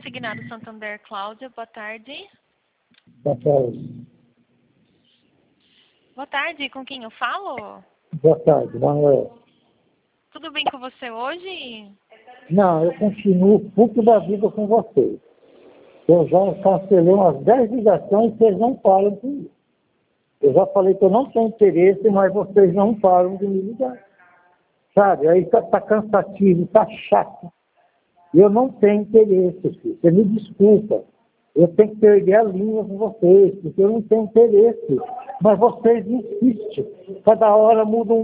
Consignado Santander, Cláudia, boa tarde. Boa tarde. Boa tarde, com quem eu falo? Boa tarde, Manuel. Tudo bem com você hoje? Não, eu continuo puto da vida com vocês. Eu já cancelei umas 10 ligações e vocês não param comigo. Eu já falei que eu não tenho interesse, mas vocês não param de me ligar. Sabe, aí tá cansativo, tá chato. E eu não tenho interesse, filho. Você me desculpa. Eu tenho que perder a linha com vocês, porque eu não tenho interesse. Mas vocês insistem. Cada hora mudam